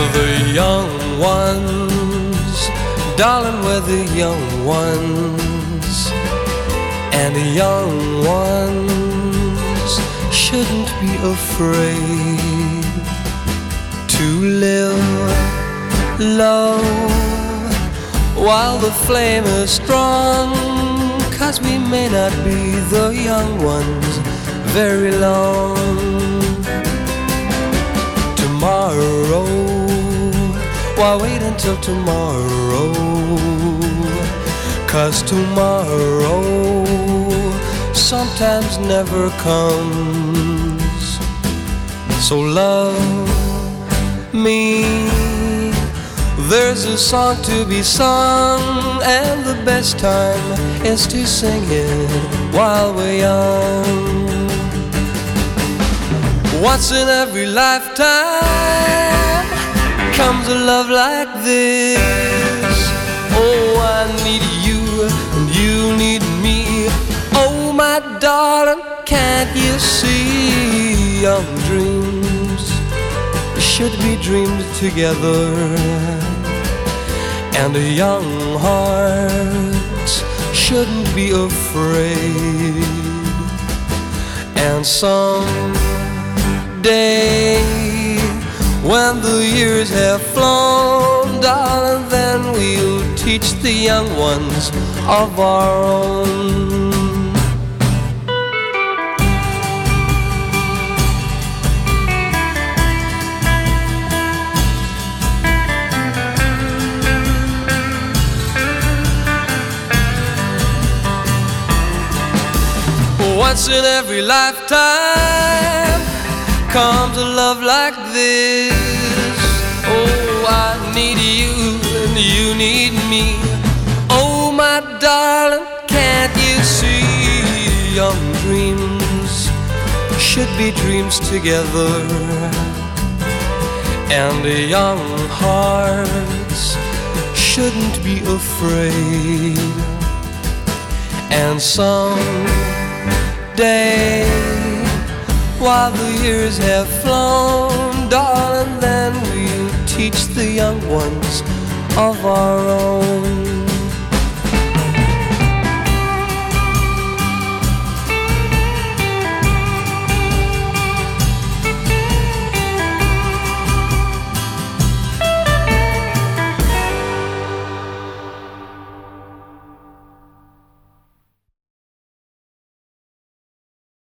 The young ones, darling, we're the young ones, and the young ones shouldn't be afraid to live low while the flame is strong, 'cause we may not be the young ones very long. Tomorrow, why wait until tomorrow? 'Cause tomorrow sometimes never comes. So love me, there's a song to be sung, and the best time is to sing it while we're young. Once in every lifetime comes a love like this. Oh, I need you and you need me. Oh, my darling, can't you see? Young dreams should be dreamed together, and young hearts shouldn't be afraid. And someday, when the years have flown, darling, then we'll teach the young ones of our own. Once in every lifetime comes a love like this. Oh, I need you and you need me. Oh, my darling, can't you see? Young dreams should be dreams together, and young hearts shouldn't be afraid. And someday, while the years have flown, darling, then we'll teach the young ones of our own.